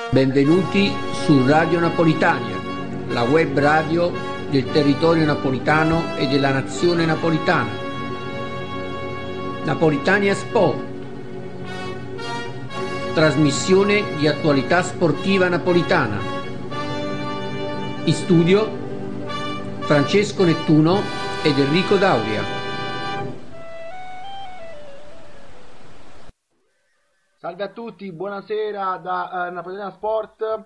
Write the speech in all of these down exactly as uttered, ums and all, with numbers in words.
Benvenuti su Radio Napolitania, la web radio del territorio napolitano e della nazione napolitana. Napolitania Sport, trasmissione di attualità sportiva napolitana. In studio Francesco Nettuno ed Enrico Dauria. Salve a tutti, buonasera da uh, Napolitania Sport.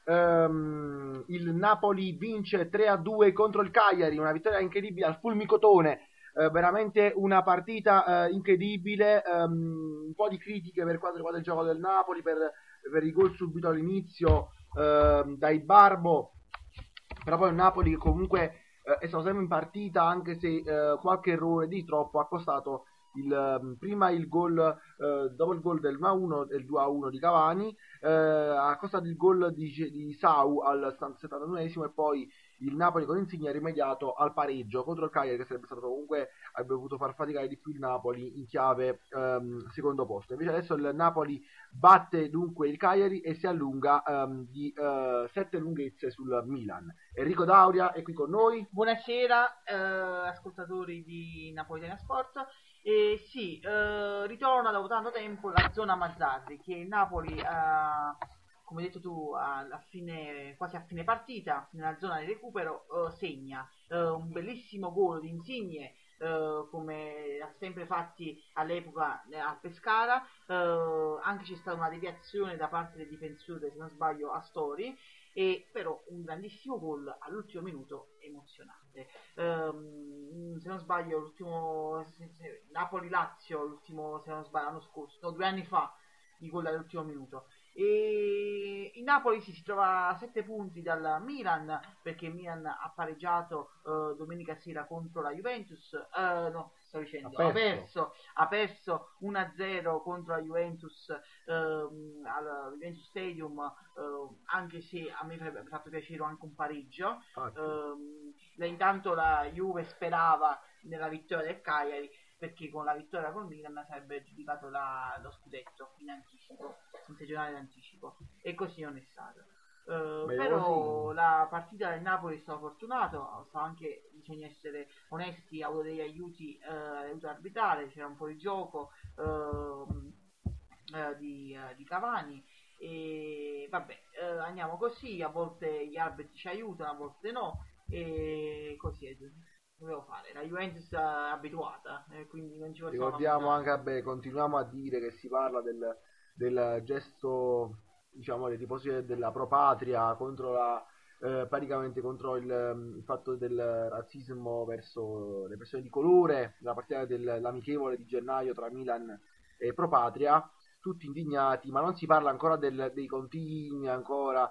Um, il Napoli vince tre a due contro il Cagliari, una vittoria incredibile al Fulmicotone, uh, veramente una partita uh, incredibile, um, un po' di critiche per quanto riguarda il gioco del Napoli, per, per i gol subito all'inizio uh, dai Barbo, però poi il Napoli che comunque uh, è stato sempre in partita, anche se uh, qualche errore di troppo ha costato Il, prima il gol, eh, dopo il gol del uno a uno e il due a uno di Cavani, eh, ha costato il gol di, di Sau al settantanovesimo e poi il Napoli con Insigne ha rimediato al pareggio contro il Cagliari, che sarebbe stato comunque, avrebbe potuto far faticare di più il Napoli in chiave ehm, secondo posto. Invece adesso il Napoli batte dunque il Cagliari e si allunga ehm, di eh, sette lunghezze sul Milan. Enrico Dauria è qui con noi. Buonasera eh, ascoltatori di Napolitania Sport. E sì, eh, ritorna dopo tanto tempo la zona Mazzarri, che il Napoli, eh, come hai detto tu, a, a fine, quasi a fine partita, nella zona di recupero, eh, segna eh, un bellissimo gol di Insigne, eh, come ha sempre fatti all'epoca eh, a Pescara. Eh, anche c'è stata una deviazione da parte del difensore, se non sbaglio, Astori, e però un grandissimo gol all'ultimo minuto emozionante. Um, se non sbaglio l'ultimo Napoli-Lazio, l'ultimo, se non sbaglio, l'anno scorso, no, due anni fa, i gol all'ultimo minuto. E il Napoli sì, si trova a sette punti dal Milan, perché il Milan ha pareggiato uh, domenica sera contro la Juventus, uh, no, sto dicendo, ha perso, ha perso uno a zero contro la Juventus uh, al Juventus Stadium, uh, anche se a me avrebbe fatto piacere anche un pareggio. Uh, intanto la Juve sperava nella vittoria del Cagliari, perché con la vittoria col Milan sarebbe giudicato la, lo scudetto in anticipo, in stagionale in anticipo, e così non è stato. Uh, però sì, la partita del Napoli è stato fortunato, sta anche, bisogna essere onesti, ha avuto degli aiuti, uh, aiuto arbitrale, c'era un po' di gioco uh, uh, di, uh, di Cavani, e vabbè, uh, andiamo così, a volte gli arbitri ci aiutano, a volte no, e così è. Dovevo fare, la Juventus è abituata, eh, quindi non ci possiamo. Ricordiamo anche, vabbè, continuiamo a dire che si parla del, del gesto, diciamo, dei tifosi della Pro Patria contro la, eh, praticamente contro il, il fatto del razzismo verso le persone di colore, la partita dell'amichevole di gennaio tra Milan e Pro Patria, tutti indignati, ma non si parla ancora del, dei continui ancora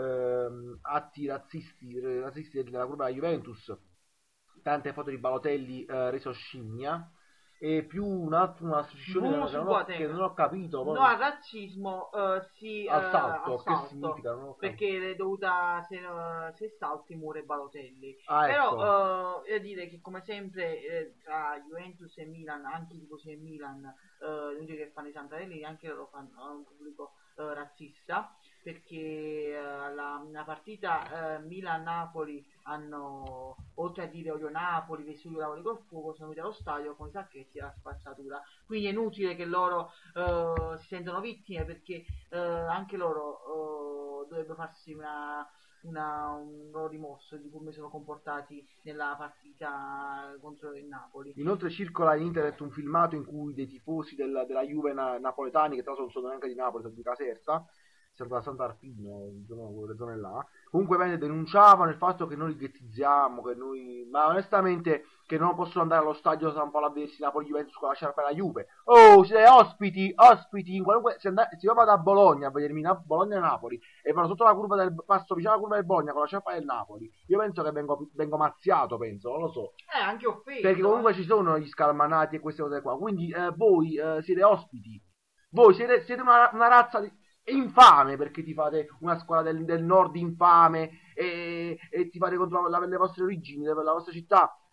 ehm, atti razzisti, razzisti della curva della Juventus. Tante foto di Balotelli eh, reso scimmia, e più una, una striscione no, che, non ho, che non ho capito. No, al razzismo uh, sì, assalto, uh, assalto, che significa? Non ho perché è dovuta, se, uh, se salti muore Balotelli. Ah, però ecco. uh, devo dire che come sempre eh, tra Juventus e Milan, anche i tifosi del Milan, uh, non che fanno i santarelli, anche loro fanno un pubblico uh, razzista, perché uh, la, la partita uh, Milan-Napoli hanno, oltre a dire odio Napoli, Vesuvio lavori col fuoco, sono venuti allo stadio con i sacchetti e la spazzatura, quindi è inutile che loro uh, si sentono vittime, perché uh, anche loro uh, dovrebbero farsi una, una, un loro rimorso di come sono comportati nella partita contro il Napoli. Inoltre circola in internet un filmato in cui dei tifosi del, della Juve na, napoletani, che tra l'altro non sono neanche di Napoli, sono di Caserta, da Sant'Arpino, quelle zone là, comunque bene, denunciavano il fatto che noi li ghettizziamo, che noi, ma onestamente che non possono andare allo stadio San Paolo a vedersi Napoli-Juventus con la sciarpa della Juve. Oh, siete ospiti, ospiti, in qualunque, se, andate, se io vado a Bologna a vedermi Na- Bologna-Napoli e vado sotto la curva del, passo vicino alla curva del Bologna con la sciarpa del Napoli, io penso che vengo, vengo mazziato, penso, non lo so. Eh, anche offeso. Perché comunque ci sono gli scalmanati e queste cose qua, quindi eh, voi eh, siete ospiti, voi siete, siete una, una razza di... infame, perché ti fate una squadra del, del nord infame e, e ti fate contro la, le vostre origini, la vostra città.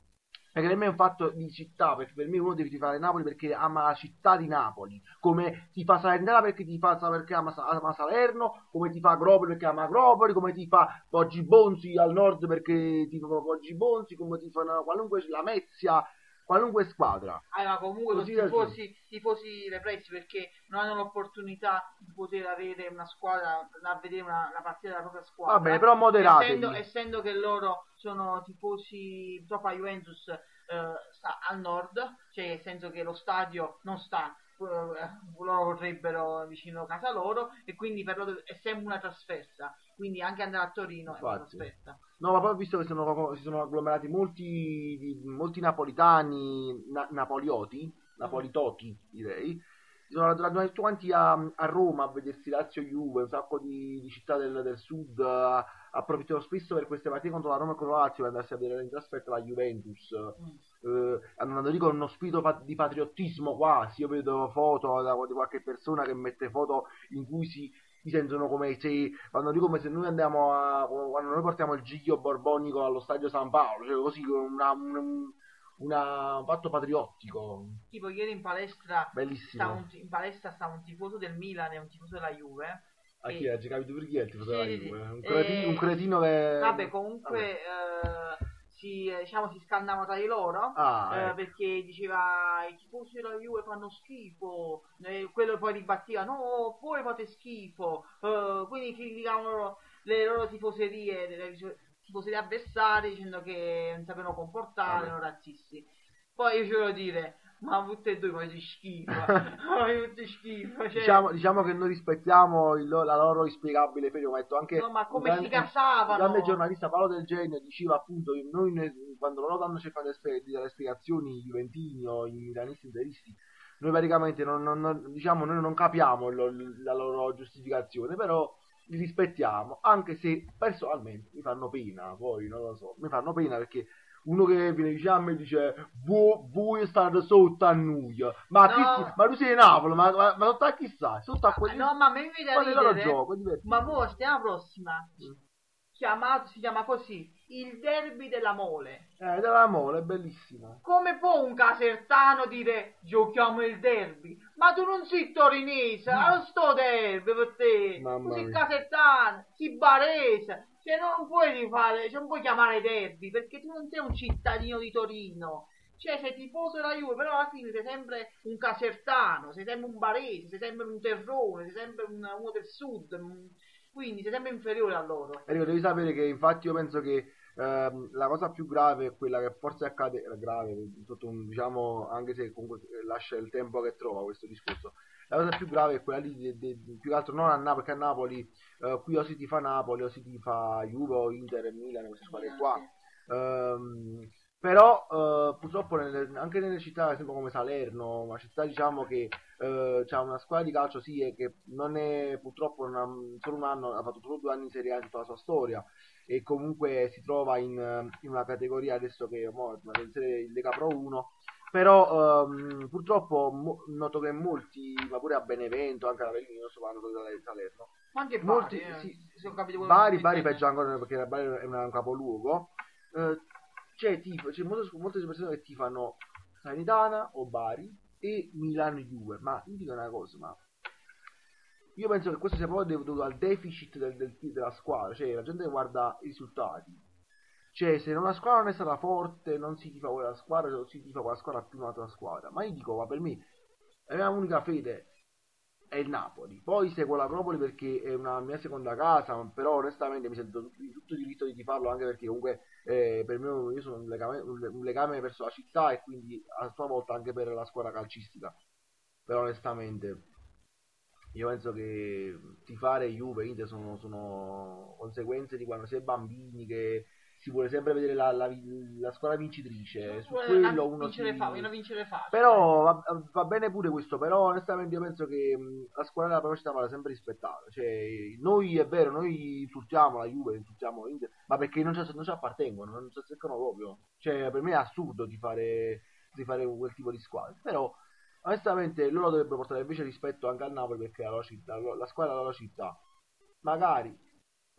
Perché per me è un fatto di città, perché per me uno deve tifare Napoli perché ama la città di Napoli, come ti fa Salernitana perché ti fa perché ama, ama Salerno, come ti fa Agropoli perché ama Agropoli, come ti fa Poggi Bonzi al nord perché ti fa Poggi Bonzi, come ti fa qualunque Lamezia, qualunque squadra. Ah, ma comunque Così sono tifosi, tifosi repressi perché non hanno l'opportunità di poter avere una squadra, da vedere una, una partita della propria squadra. Va bene, però moderatevi. Essendo, essendo che loro sono tifosi, purtroppo la Juventus eh, sta al nord, cioè nel senso che lo stadio non sta, eh, loro vorrebbero vicino a casa loro, e quindi per loro è sempre una trasferta, quindi anche andare a Torino Infatti. è una trasferta. No, ma poi ho visto che sono, si sono agglomerati molti, di- molti napolitani, na- napolioti, napolitoti direi, si sono radunati tutti quanti a, a Roma a vedersi Lazio-Juve, un sacco di, di città del, del sud, eh, approfittano spesso per queste partite contro la Roma e contro la Lazio per andarsi a vedere in trasferta la Juventus, Mm. eh, andando lì con uno spirito pa- di patriottismo quasi. Io vedo foto da, di qualche persona che mette foto in cui si si sentono come se vanno lì come se noi andiamo a quando noi portiamo il Giglio Borbonico allo stadio San Paolo, cioè così una, un, una, un fatto patriottico Tipo ieri in palestra bellissimo. sta un, in palestra sta un tifoso del Milan e un tifoso della Juve. A e- chi ha giocato tu per chi è il tifoso Sì, della sì, Juve? Un, sì. cretino, E- un cretino che Vabbè, comunque Vabbè. eh, si, eh, diciamo, si scannava tra di loro, Ah, eh, ecco. perché diceva i tifosi della Juve fanno schifo, eh, quello poi ribatteva no, voi fate schifo, eh, quindi criticavano le loro tifoserie, le tifoserie avversarie dicendo che non sapevano comportare, Vabbè. erano razzisti. Poi io ci volevo dire, ma tutte e due fate schifo, fate tutte schifo, cioè, Diciamo, diciamo che noi rispettiamo il lo- la loro inspiegabile fede, come ha detto anche no, ma un come grande, si casavano? un grande giornalista Paolo Del Genio, diceva appunto che noi ne- quando loro stanno cercando di spie- di dare spiegazioni, i juventini o i milanisti interisti, noi praticamente non, non- non- diciamo, noi non capiamo il lo- la loro giustificazione, però li rispettiamo, anche se personalmente mi fanno pena, poi non lo so, mi fanno pena perché uno che viene vicino a me e dice "Vu- voi state sotto a noi, ma, No. chi ti- ma tu sei di Napoli, ma, ma, ma sotto a chi stai? Sotto a quelli No, ma mi viene da fate il loro ridere, gioco, è divertente. ma mo' settimana prossima, Mm. chiamato, si chiama così, il derby della Mole. Eh, dell'amore, è bellissimo. Come può un casertano dire giochiamo il derby? Ma tu non sei torinese, non sto derby per te, Mamma tu sei mia. casertano, sei barese, cioè non puoi fare, cioè non puoi chiamare derby perché tu non sei un cittadino di Torino. Cioè sei tifoso della Juve, però alla fine sei sempre un casertano, sei sempre un barese, sei sempre un terrone, sei sempre un- uno del sud, un- quindi sei sempre inferiore a loro. Enrico, devi sapere che infatti io penso che ehm, la cosa più grave è quella che forse accade, eh, grave, sotto un, diciamo, anche se comunque eh, lascia il tempo che trova questo discorso. La cosa più grave è quella lì, de- de- più che altro non a Napoli, perché a Napoli eh, qui o si tifa Napoli o si tifa Juve o Inter e Milan, queste squadre qua. Ehm, però eh, purtroppo nelle- anche nelle città, ad esempio come Salerno, una città diciamo che eh, c'ha una squadra di calcio sì, e che non è purtroppo non ha- solo un anno, ha fatto solo due anni in Serie A in tutta la sua storia e comunque si trova in, eh, in una categoria adesso che mo, è in serie in Lega Pro uno, però ehm, purtroppo mo- noto che molti, ma pure a Benevento, anche a Avellino, io sto parlando di Salerno, Ma anche molti, Bari, eh, sì, se ho capito quello Bari, che Bari intendi. peggio ancora perché Bari è una- un capoluogo, eh, c'è, tifo, c'è molte, molte persone che tifano Sanitana o Bari e Milano Juve, ma io dico una cosa, ma io penso che questo sia proprio dovuto al deficit del, del- della squadra, cioè la gente guarda i risultati, cioè se una squadra non è stata forte non si tifa quella squadra, non si tifa quella squadra più un'altra squadra, ma io dico, ma per me la mia unica fede è il Napoli, poi seguo l'Agropoli perché è una mia seconda casa, però onestamente mi sento tutto, tutto diritto di tifarlo anche perché comunque eh, per me io sono un legame, un, un legame verso la città e quindi a sua volta anche per la squadra calcistica, però onestamente io penso che tifare Juve e Inter sono, sono conseguenze di quando si è bambini, che si vuole sempre vedere la, la, la squadra vincitrice, su quello uno si... vincere fa, vogliono vincere facile. Però va, va bene pure questo, però onestamente io penso che mh, la squadra della prima città va sempre rispettata, cioè noi è vero, noi insultiamo la Juve, insultiamo l'Inter, ma perché non ci, non ci appartengono, non ci azzeccano proprio, cioè per me è assurdo di fare, di fare quel tipo di squadra, però onestamente loro dovrebbero portare invece rispetto anche al Napoli perché è la, loro città, la squadra è la loro città, magari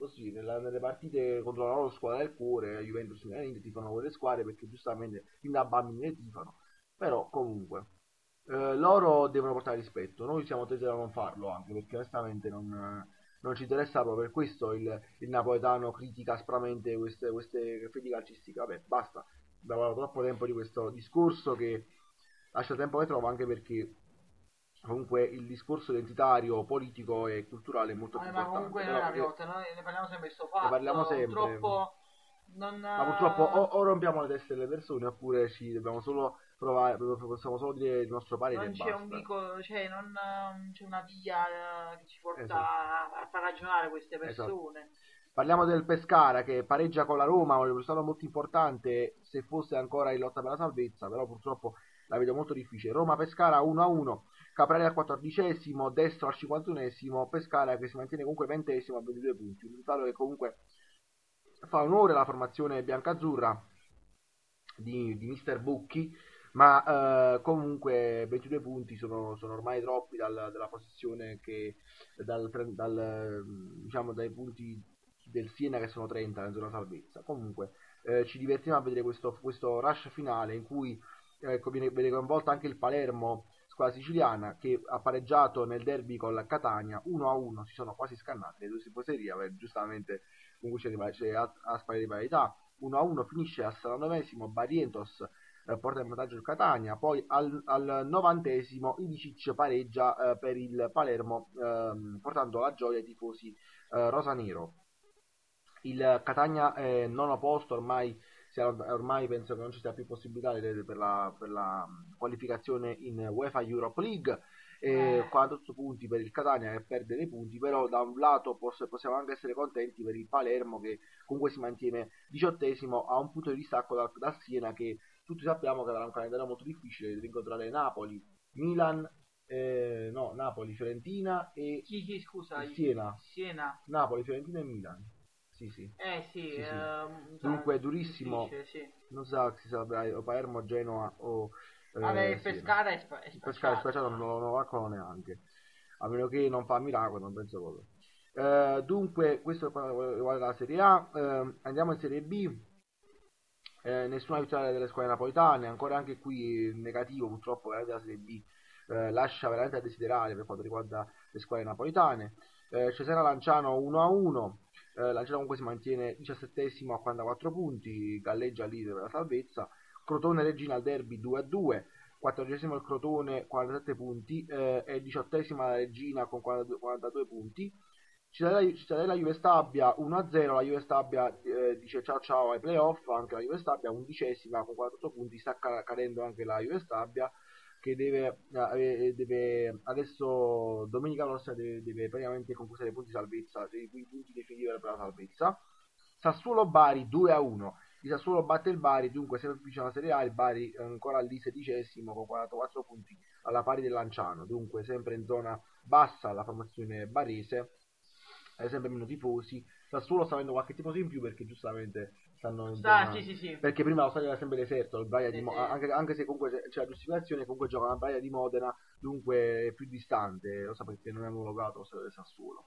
così, nella, nelle partite contro la loro squadra del cuore, Juventus e Inter tifano quelle squadre perché giustamente fin da bambini le tifano, però comunque eh, loro devono portare rispetto, noi siamo tesi a non farlo, anche perché onestamente non, non ci interessa proprio. Per questo il, il napoletano critica aspramente queste, queste fedi calcistiche. Vabbè, basta, abbiamo parlato troppo tempo di questo discorso che lascia tempo che trovo, anche perché comunque il discorso identitario, politico e culturale è molto Ah, più ma importante. comunque Però, noi è una eh, volta, noi ne parliamo sempre di sto fatto, ne parliamo sempre. purtroppo non... Ma purtroppo o, o rompiamo le teste delle persone, oppure ci dobbiamo solo provare, possiamo solo dire il nostro parere non e c'è basta. un vico, cioè non non c'è una via eh, che ci porta Esatto. a, a far ragionare queste Esatto. persone. Parliamo del Pescara che pareggia con la Roma, un risultato molto importante se fosse ancora in lotta per la salvezza, però purtroppo la vedo molto difficile. Roma-Pescara uno a uno, Caprari al quattordicesimo, Destro al cinquantunesimo, Pescara che si mantiene comunque ventesimo a ventidue punti, un risultato che comunque fa onore alla formazione biancazzurra di, di mister Bucchi, ma eh, comunque ventidue punti sono, sono ormai troppi dal, dalla posizione che dal, dal, diciamo dai punti del Siena che sono trenta nella zona salvezza. Comunque eh, ci divertiamo a vedere questo, questo rush finale in cui ecco, viene, viene coinvolto anche il Palermo, squadra siciliana, che ha pareggiato nel derby con la Catania uno a uno, si sono quasi scannate le due tifoserie, giustamente comunque c'è, c'è aspa di parità. Uno a uno finisce al settantanovesimo, Barrientos eh, porta in vantaggio il Catania, poi al, al novantesimo Ilicic pareggia eh, per il Palermo, eh, portando la gioia ai tifosi eh, rosanero. Il Catania è nono posto, ormai, ormai penso che non ci sia più possibilità per la, per la qualificazione in UEFA Europe League. E quarantotto punti per il Catania che perde dei punti, però da un lato possiamo anche essere contenti per il Palermo che comunque si mantiene diciottesimo a un punto di distacco dal, dal Siena, che tutti sappiamo che avrà un calendario molto difficile, deve incontrare Napoli, Milan, eh, no, Napoli, Fiorentina e Chi, chi scusa? Siena. Siena. Napoli, Fiorentina e Milan. Sì, sì. Eh sì, sì, sì. Ehm, Dunque durissimo, sì. non so se saprà o Palermo, Genoa o Eh, Vabbè, il Pescara è, spa- è il Pescara è spacciato, non lo, non lo racconto neanche, a meno che non fa miracolo, non penso proprio. Eh, dunque questo riguarda la Serie A. Eh, andiamo in Serie B. Eh, nessuna vittoria delle squadre napoletane, ancora anche qui negativo purtroppo. La Serie B eh, lascia veramente a desiderare per quanto riguarda le squadre napoletane. eh, Cesena Lanciano uno a uno, eh, Lanciano comunque si mantiene diciassettesimo a quarantaquattro punti, galleggia lì per la salvezza. Crotone Regina al derby due a due, quattordicesimo il Crotone quarantasette punti, eh, e diciottesima la Regina con quarantadue, quarantadue punti. Cittadella, Cittadella Juve Stabia uno a zero, la Juve Stabia eh, dice ciao ciao ai playoff, anche la Juve Stabia undicesima con quarantotto punti, sta cadendo anche la Juve Stabia che deve, eh, deve adesso domenica prossima deve, deve praticamente conquistare i punti salvezza, i punti definitivi per la salvezza. Sassuolo Bari due a uno, il Sassuolo batte il Bari, dunque sempre più vicino alla Serie A, il Bari ancora lì sedicesimo con quarantaquattro punti alla pari del Lanciano, dunque sempre in zona bassa la formazione barese, è sempre meno tifosi. Sassuolo sta avendo qualche tifoso in più perché giustamente stanno in Sta, zona... sì, sì, sì. perché prima lo stadio era sempre deserto, il Braga Sì, di Mo... sì. anche, anche se comunque c'è la giustificazione, comunque gioca la Braga di Modena, dunque è più distante, lo so perché non è omologato lo stadio del Sassuolo.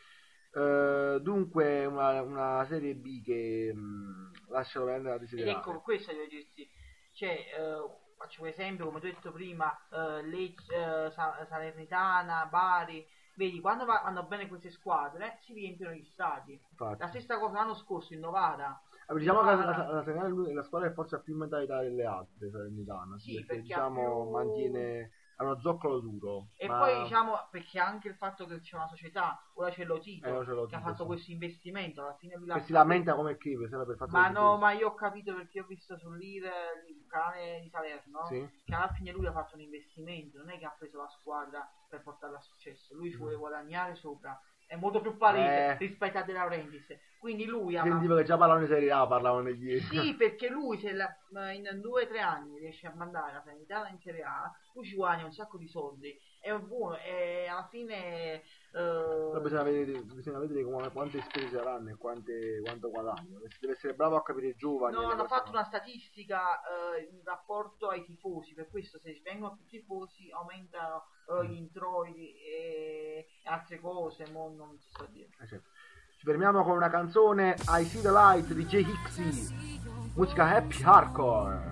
Uh, dunque una, una Serie B che mh, lascia veramente da desiderare. Ed ecco, questo devo dirti, cioè, uh, faccio un esempio, come ho detto prima, uh, Lecce, uh, Salernitana, Bari, vedi, quando vanno bene queste squadre si riempiono gli stadi. Infatti. La stessa cosa l'anno scorso in Novara. Allora, diciamo Novara... che la, la, la Salernitana è la squadra che forse ha più mentalità delle altre, Salernitana, sì, sì, perché, perché diciamo più... mantiene... è uno zoccolo duro. E ma... poi diciamo perché anche il fatto che c'è una società, ora c'è Lotito, eh, c'è Lotito che ha fatto sì. questo investimento, alla fine lui che si lamenta come Kiwi, per fatto ma no, ma io ho capito perché ho visto sul leader il canale di Salerno, sì. che alla fine lui ha fatto un investimento, non è che ha preso la squadra per portarla a successo, lui ci vuole guadagnare sopra. È molto più palese eh. rispetto a De Laurentiis. Quindi lui ha. Sentivo una... che già parlavano di Serie A, parlavano negli. Sì, perché lui se la, in due o tre anni riesce a mandare la Salernitana in Serie A, lui ci guadagna un sacco di soldi. È buono e alla fine. Uh... Bisogna vedere, bisogna vedere come, quante spese saranno e quante, quanto guadagno. Deve essere bravo a capire i giovani. No, hanno fatto una statistica uh, in rapporto ai tifosi, per questo se vengono più tifosi aumentano uh, gli introiti e altre cose, mo non si so dire. Eh, certo. Ci fermiamo con una canzone, I See the Light di Jay Hixie, musica happy hardcore.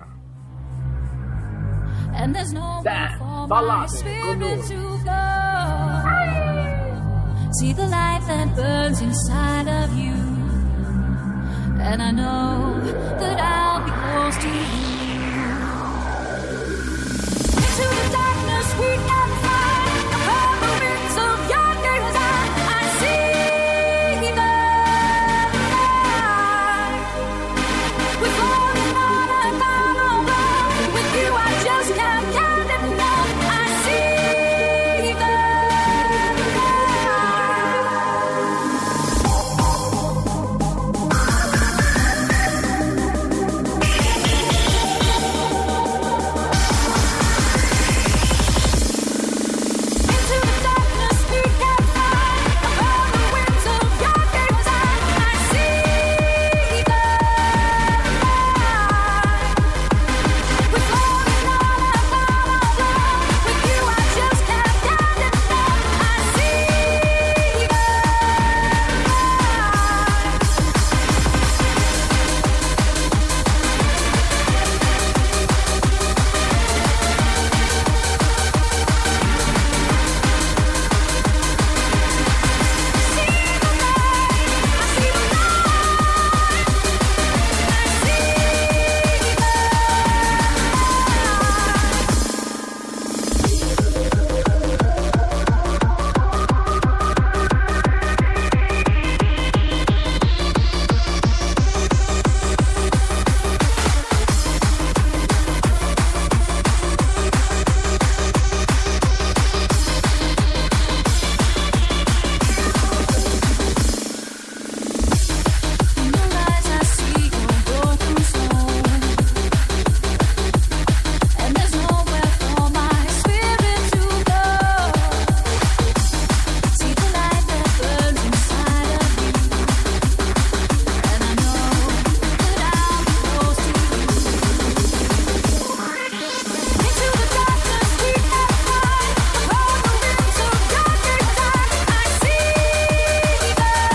And there's no Damn, for ballate, my spirit con noi. to go. See the light that burns inside of you, and I know that I'll be close to you. Into the darkness we can find upon the wings of yonder time. I see the light. We're falling on a final road. With you I just can't count it enough. I see the light. Into the darkness we can find upon the wings of yonder time. I see the light. We're floating on a final road. With you I just can't count it enough. I see the light. In your eyes I see your broken soul, and there's nowhere for my spirit to go. See the light that burns inside of you, and I know that I'll be close to you. Into the darkness we can find upon the wings of yonder time. I see the light.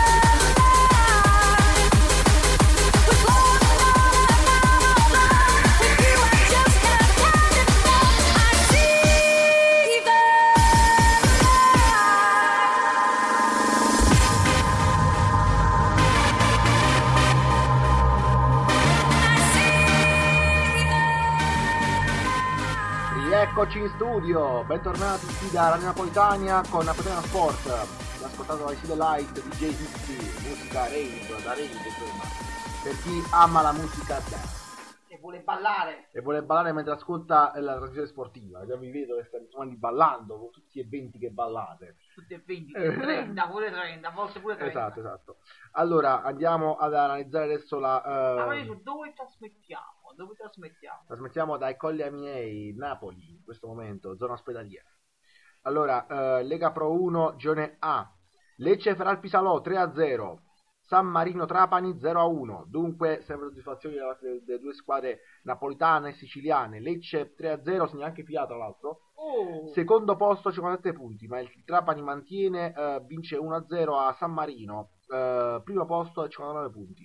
We're floating on a final road. With you I just can't count it enough. I see the Rieccoci in studio, bentornati qui da Radio Napolitania con Napolitana Sport. Abbiamo ascoltato I See the Light di Jay Hixie, musica rave, da rave insomma, per chi ama la musica dance E vuole ballare. e vuole ballare mentre ascolta la trasmissione sportiva. Già vi vedo che state domani ballando, con tutti e venti che ballate. Tutte e venti, trenta, pure trenta, forse pure trenta. Esatto, esatto. Allora, andiamo ad analizzare adesso la... Ma eh, adesso dove trasmettiamo? Dove trasmettiamo? trasmettiamo dai Colli Amiei, Napoli, in questo momento, zona ospedaliera. Allora, eh, Lega Pro uno, girone A. Lecce Feralpisalò tre a zero. San Marino Trapani zero a uno. Dunque, sempre soddisfazioni da parte delle, delle due squadre napolitane e siciliane. Lecce tre a zero, segna anche Pia tra l'altro. Oh, Secondo posto cinquantasette punti, ma il Trapani mantiene, eh, vince uno a zero a San Marino. Eh, primo posto cinquantanove punti.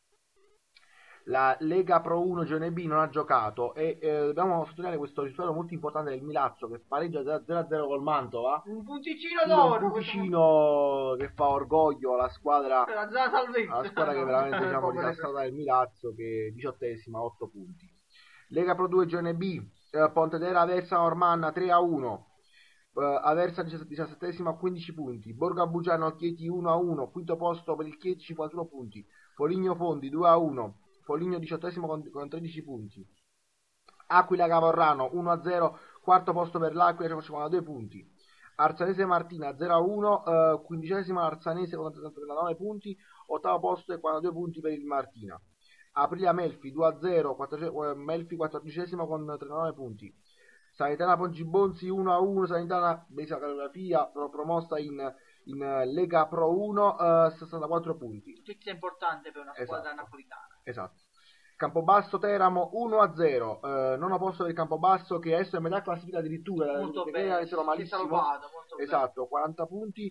La Lega Pro uno Girone B non ha giocato e eh, dobbiamo sottolineare questo risultato molto importante del Milazzo che pareggia zero a zero col Mantova. un punticino Un d'oro. punticino che fa orgoglio alla squadra, Per la zona salvezza. alla squadra che veramente diciamo Povere- rilassata del Milazzo, che è diciottesima, otto punti. Lega Pro due Girone B, eh, Pontedera Aversa Ormanna tre a uno. Uh, Aversa diciassettesima quindici punti, Borgo Abbugiano Chieti uno a uno, quinto posto per il Chieti cinquantuno punti, Foligno Fondi due a uno, Foligno diciottesimo con, con tredici punti, Aquila Cavorrano uno a zero, quarto posto per l'Aquila cinquantadue punti, Arsanese Martina zero a uno, uh, quindicesima Arsanese con trentanove punti, ottavo posto e quarantadue punti per il Martina, Aprilia Melfi due a zero, quattordici, Melfi quattordicesima con trentanove punti, Sanitana Pongibonzi uno a uno, Sanitana Besa Calografia promossa in, in Lega Pro uno, uh, sessantaquattro punti. Notizia importante per una squadra Esatto. napolitana. Esatto. Campobasso Teramo uno a zero, uh, nono posto del Campobasso che adesso è metà classifica addirittura, Molto perché bene, avessero si è malissimo. salvato, molto bene. Esatto, quaranta punti.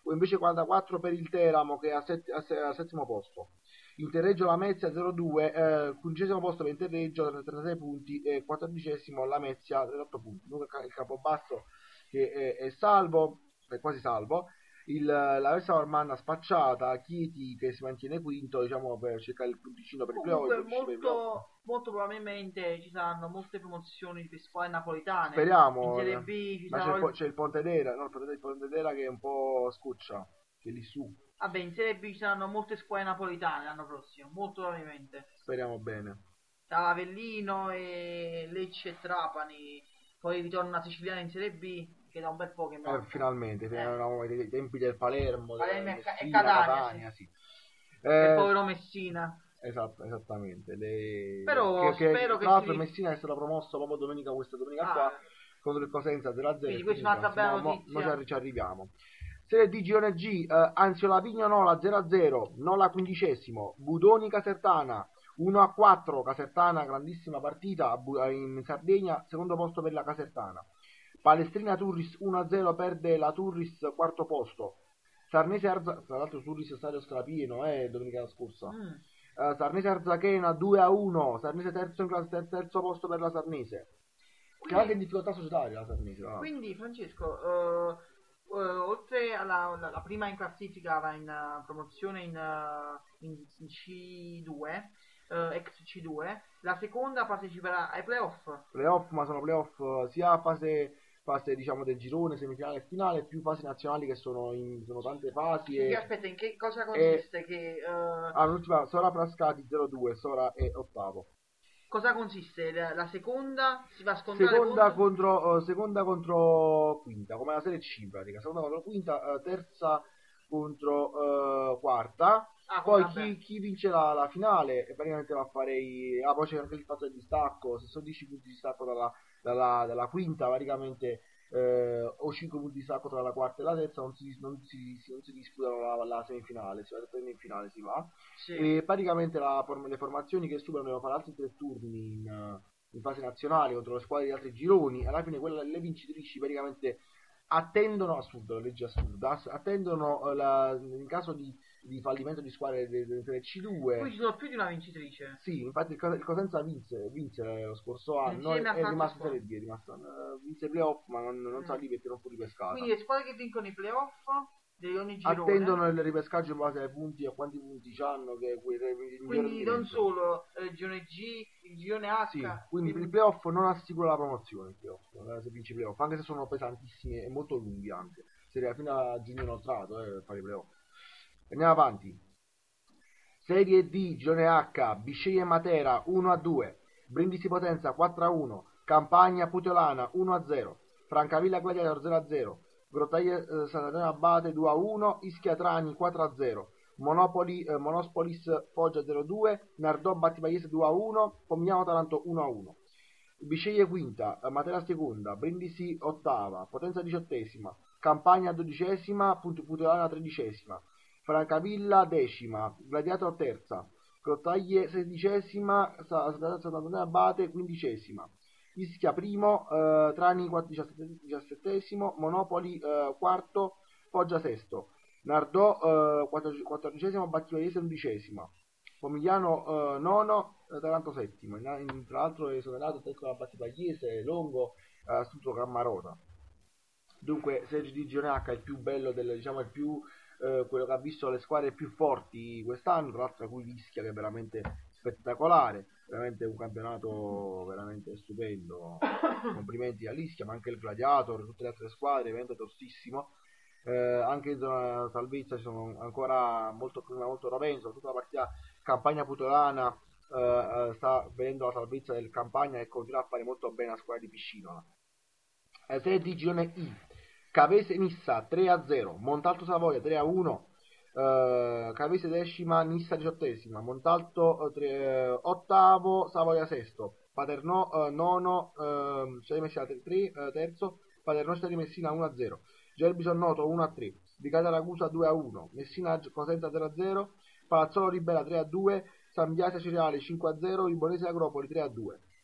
invece quarantaquattro per il Teramo che è al set- a se- al settimo posto. Interreggio Lamezia zero due, eh, quindicesimo posto per Interreggio trentasei punti e quattordicesimo Lamezia trentotto punti. Dunque il ca- il Campobasso che è, è salvo, è quasi salvo. Il, la Versa Normanna spacciata, Chieti che si mantiene quinto, diciamo, per cercare il punticino per il playoff. Comunque il punticino per il playoff. molto, molto probabilmente ci saranno molte promozioni per squadre napoletane. Speriamo. In Serie B ci Ma c'è, saranno... il po- c'è il Pontedera, no, il Pontedera, il Pontedera che è un po' scuccia, che è lì su. Vabbè, in Serie B ci saranno molte squadre napoletane l'anno prossimo, molto probabilmente. Speriamo bene. Tra Avellino e Lecce e Trapani, poi ritorna una siciliana in Serie B, che da un bel po' che Eh, manca. finalmente, Eh. eravamo ai tempi del Palermo, Palermo del e Ca- e Messina, Catania, sì. E Eh, povero Messina. esatto, esattamente. Le... Però che, che, spero che tra l'altro si- Messina è stato promosso proprio domenica, questa domenica Ah, qua, contro il Cosenza zero a zero. Quindi questa è un'altra bella notizia. Noi ci arriviamo. Serie D Girone G, eh, Anziola Vignonola zero a zero, Nola quindicesimo, Budoni Casertana uno a quattro, Casertana grandissima partita a Bu- in Sardegna, secondo posto per la Casertana. Palestrina Turris uno a zero, perde la Turris quarto posto. Sarnese Arza, tra l'altro Turris stadio strapieno, eh, domenica scorsa. mm. Eh, Sarnese Arzachena due a uno, Sarnese terzo, in classe, ter- terzo posto per la Sarnese. Che è anche in difficoltà societaria la Sarnese. tra l'altro. Quindi Francesco, eh, eh, oltre alla la, la prima in classifica va in eh, promozione in, eh, in C due, eh, ex C due, la seconda parteciperà ai playoff. Playoff, ma sono playoff eh, sia fase, fase diciamo del girone, semifinale e finale, più fasi nazionali che sono in sono tante fasi. Quindi E... aspetta, in che cosa consiste? Che, eh, Ah, l'ultima, Sora Frascati zero due, Sora è ottavo. cosa consiste? La, la seconda si va a scontrare Seconda contro... contro, eh, seconda contro quinta, come la serie C in pratica. Seconda contro quinta, eh, terza contro eh, quarta. Ah, Poi vabbè. chi, chi vince la, la finale e praticamente va a fare i... Ah, poi c'è anche il fatto del distacco, se sono dieci punti di distacco dalla, dalla, dalla quinta, praticamente eh, o cinque punti di distacco tra la quarta e la terza, non si, non si, si- non si disputano la, la semifinale, si va direttamente in finale, si va. Sì. E praticamente la form- le formazioni che superano devono fare altri tre turni in, eh, in fase nazionale contro le squadre di altri gironi, alla fine quelle, le vincitrici praticamente attendono, assurdo, la legge assurda, ass- attendono eh, la- in caso di, di fallimento di squadre de- de- delle C due. Poi ci sono più di una vincitrice. Sì, infatti il, Cos- il Cosenza vinse, vinse lo scorso anno e Insieme a è tante rimasto in squadre. Serie D, è rimasto, eh, vinse i playoff ma non, non Mm. salì perché non fu ripescata. Quindi le squadre che vincono i playoff di ogni girone, Attendono il ripescaggio in base ai punti, a quanti punti hanno, che quei il miglior quindi non rendimento. solo eh, il girone G, il girone H. Sì, quindi per il playoff non assicura la promozione il playoff, eh, se vinci i playoff, anche se sono pesantissimi e molto lunghi anche. Serie fino a giugno inoltrato eh, per fare i playoff. Andiamo avanti. Serie D, girone H, Bisceglie Matera uno a due, Brindisi Potenza quattro a uno, Campagna Puteolana uno a zero, Francavilla Gladiator zero a zero, Grottaglie eh, Sant'Antonio Abate due a uno, Ischia Trani quattro a zero, Monopoli, eh, Monospolis Foggia zero a due, Nardò Battipagliese due a uno, Pomigliano Taranto uno a uno. Bisceglie quinta, eh, Matera seconda, Brindisi ottava, Potenza diciottesima, Campagna dodicesima, Put- Puteolana tredicesima, Francavilla decima, Gladiator terza, Grottaglie sedicesima, Sa- Sa- Sant'Antonio Abate quindicesima, Ischia primo, eh, Trani quatt- diciassette- diciassettesimo, Monopoli eh, quarto, Foggia sesto, Nardò eh, quattordici- quattordicesimo, Battipagliese undicesima, Pomigliano eh, nono, eh, Taranto settimo. In, in- tra l'altro è esonerato tecco da Battipagliese, Longo, eh, Astuto Cammarota. Dunque Serie D Girone H è il più bello del, diciamo, il più eh, quello che ha visto le squadre più forti quest'anno, tra l'altro tra cui l'Ischia, che è veramente spettacolare, veramente un campionato veramente stupendo. Complimenti all'Ischia, ma anche il Gladiator, tutte le altre squadre, veramente tossissimo. Eh, anche in zona salvezza ci sono ancora molto prima molto roventi, soprattutto la partita Campagna Puteolana eh, eh, sta vedendo la salvezza del Campagna e continua a fare molto bene la squadra di Piscinola. Eh, Serie D Girone I, Cavese Nissa tre a zero, Montalto Savoia tre a uno, eh, Cavese decima, Nissa diciottesima, Montalto eh, tre, eh, ottavo, Savoia sesto, Paternò eh, nono, eh, Città di Messina tre, eh, terzo, Paternò Città di Messina uno a zero, Gerbi Sonnoto uno a tre, Vicata Ragusa due a uno, Messina Cosenza zero a zero, Palazzolo Ribera tre a due, San Biase Cereali cinque a zero, Ibonese Agropoli tre a due.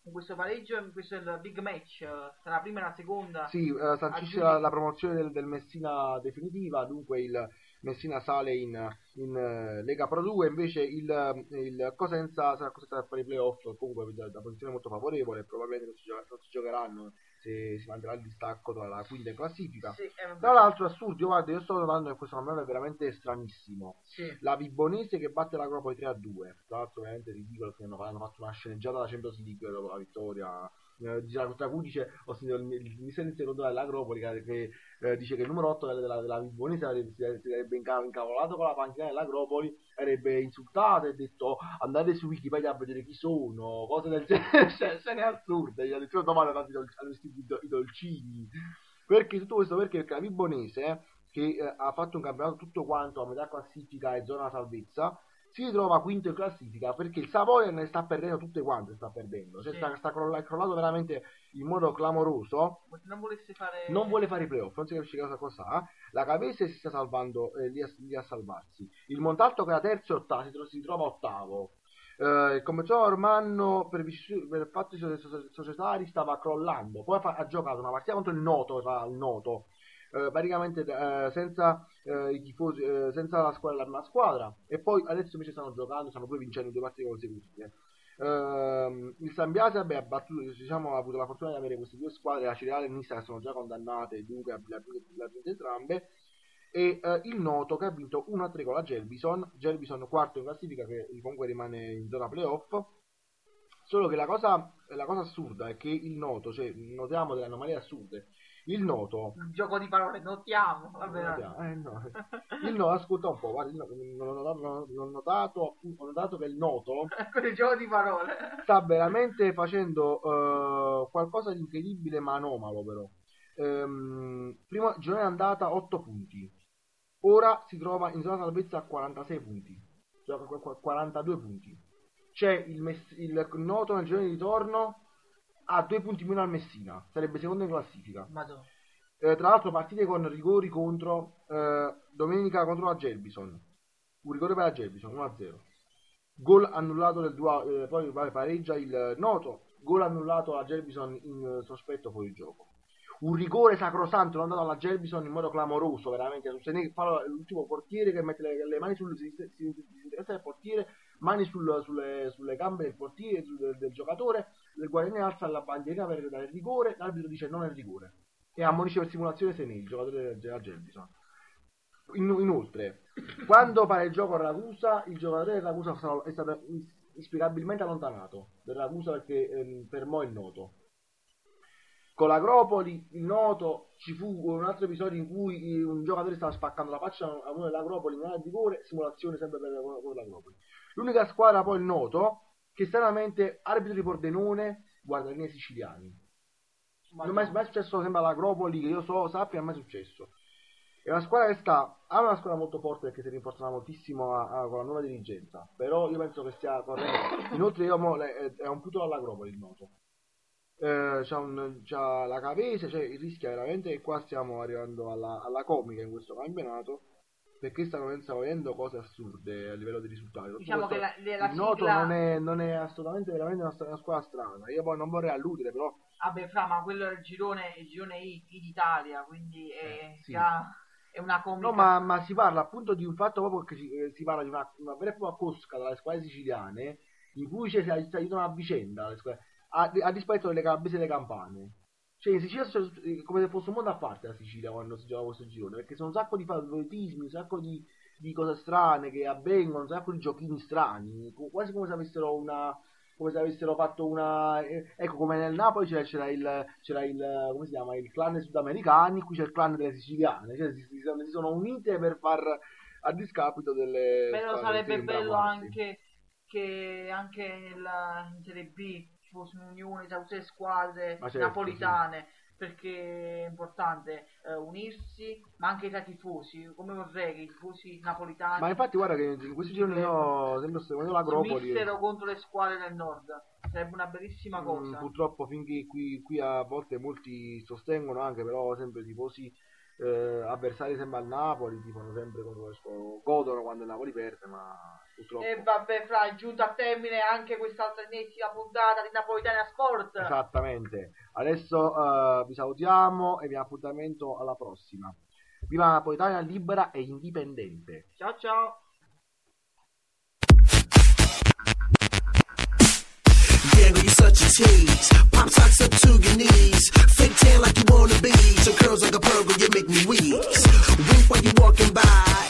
con questo pareggio, questo è il big match, eh, tra la prima e la seconda. Sì, eh, sancisce la, la promozione del, del Messina definitiva, dunque il Messina sale in, in eh, Lega Pro due, invece il, il Cosenza sarà costretto a fare i playoff, comunque da, da posizione molto favorevole, probabilmente non si, gioca- non si giocheranno se si manterrà il distacco tra la quinta in classifica. Sì, eh, vabbè. Tra l'altro assurdo, io, guarda, io sto notando che questo campionato è veramente stranissimo. Sì. La Vibonese che batte l'Agropoli tre a due, tra l'altro veramente ridicolo che hanno, hanno fatto una sceneggiata da Champions League dopo la vittoria. Eh, dice la cui dice, ho sentito il, il mister dell'Agropoli che, che eh, dice che il numero otto della, della Vibonese si sarebbe inca- incavolato con la panchina dell'Agropoli, avrebbe insultato e detto andate su Wikipedia a vedere chi sono, cose del genere, scene assurde, gli ha detto domani hanno vestito i, do- i dolcini. Perché tutto questo perché, perché la Vibonese che eh, ha fatto un campionato tutto quanto a metà classifica e zona salvezza si ritrova quinto in classifica perché il Savoia ne sta perdendo tutte quante, sta perdendo, cioè Sì. sta, sta crolla- è crollato veramente in modo clamoroso, Se non volesse fare... non vuole fare i playoff, non si capisce cosa cosa ha. La Cavese si sta salvando eh, lì, a, lì a salvarsi, il Montalto che era terzo e ottavo si, tro- si trova ottavo. Eh, il Commerciale Ormanno per, vici- per fatti so- so- societari stava crollando, poi fa- ha giocato una partita contro il Noto, tra il Noto eh, praticamente eh, senza eh, i tifosi, eh, senza la squadra, la prima squadra, e poi adesso invece stanno giocando, stanno pure vincendo due partite consecutive. Ehm, il San Biase vabbè, ha, battuto, diciamo, ha avuto la fortuna di avere queste due squadre, la Cireale e il Nissa, che sono già condannate, dunque ha ha vinto entrambe, e eh, il Noto che ha vinto uno a tre con la Gelbison, Gelbison quarto in classifica che comunque rimane in zona playoff. Solo che la cosa, la cosa assurda è che il Noto, cioè notiamo delle anomalie assurde, il Noto Un gioco di parole, notiamo. Vabbè, notiamo, eh, no. il Noto, ascolta un po', guarda, il Noto, non ho notato, non ho notato, ho notato che il Noto questo è il gioco di parole. sta veramente facendo eh, qualcosa di incredibile ma anomalo però. Ehm, prima girone andata otto punti, ora si trova in zona salvezza a quarantasei punti, gioca qu- qu- quarantadue punti. C'è il, Mess- il Noto nel girone di ritorno a due punti meno al Messina, sarebbe secondo in classifica. Madonna. Eh, tra l'altro partite con rigori contro eh, domenica contro la Gelbison, un rigore per la Gelbison uno a zero, gol annullato del due, eh, poi vabbè, pareggia il Noto, gol annullato alla Gelbison in eh, sospetto fuori gioco, un rigore sacrosanto non dato alla Gelbison in modo clamoroso veramente, su Senè, fa l'ultimo portiere che mette le, le mani sul si, si, si, si interessa del portiere, mani sul, sulle, sulle gambe del portiere, sul, del, del giocatore, il guardiani alza la bandierina per dare il rigore, l'arbitro dice non è il rigore e ammonisce per simulazione Senè, il giocatore della Gelbison. In, inoltre, quando pare il gioco a Ragusa, il giocatore del Ragusa è stato inspiegabilmente allontanato del Ragusa perché ehm, fermò il Noto. Con l'Agropoli, il Noto, ci fu un altro episodio in cui un giocatore stava spaccando la faccia a uno dell'Agropoli, non era rigore, simulazione sempre per quello dell'Agropoli. L'unica squadra poi il Noto, che stranamente arbitro di Pordenone, guarda i miei siciliani. Non è mai, mai successo sempre all'Agropoli, che io so, sappia, non è mai successo. È una squadra che sta, ha una squadra molto forte perché si rinforzerà moltissimo a, a, con la nuova dirigenza, però io penso che sia corretto. Inoltre io mo, le, è un punto dall'Agropoli il Noto. Eh, c'ha, un, c'ha la Cavese, cioè il rischio veramente che qua stiamo arrivando alla, alla comica in questo campionato, perché stanno stavo vedendo cose assurde a livello di risultati. Tutto Diciamo questo- che la, la il Noto sigla... non è, non è assolutamente veramente una, una squadra strana. Io poi non vorrei alludere, però Vabbè, fra, ma quello è il girone, il girone I, I d'Italia, quindi è Eh, sì. già è una comica. no, ma, ma si parla appunto di un fatto proprio che si, eh, si parla di una, una vera e propria cosca tra le squadre siciliane in cui ci si ai- si aiutano a vicenda le squadre, a, a dispetto delle calabrese e delle campane. Cioè in Sicilia è come se fosse un mondo a parte la Sicilia quando si gioca questo girone, perché sono un sacco di favoritismi, un sacco di, di cose strane che avvengono, un sacco di giochini strani, co- quasi come se avessero una come se avessero fatto una eh, ecco, come nel Napoli c'era, c'era il c'era il come si chiama, il clan dei sudamericani, qui c'è il clan delle siciliane, cioè si, si sono, si sono unite per far a discapito delle Però squadre sarebbe bello imbraguarsi. anche che anche nella, in Serie B ci fosse un'unione tra tutte le squadre Ma certo, napolitane, perché è importante eh, unirsi, ma anche tra i tifosi, come vorrei che i tifosi napolitani Ma infatti guarda che in questi giorni io sempre seguendo si l'Agropoli, unissero contro le squadre del nord, sarebbe una bellissima mm, cosa. purtroppo finché qui, qui a volte molti sostengono anche però sempre i tifosi eh, avversari sempre al Napoli, tifano sempre con questo, godono quando il Napoli perde, ma purtroppo... E vabbè, Fra, è giunta a termine anche quest'altra ennesima puntata di Napolitania Sport. Esattamente. Adesso eh, vi salutiamo e vi appuntamento alla prossima. Viva la Napolitania libera e indipendente. Ciao ciao. Yeah, girl, you're such a tease. Pop socks up to your knees. Fake tan like you wanna be. Some curls like a pearl, girl, you make me wheeze. Wink while you walking by.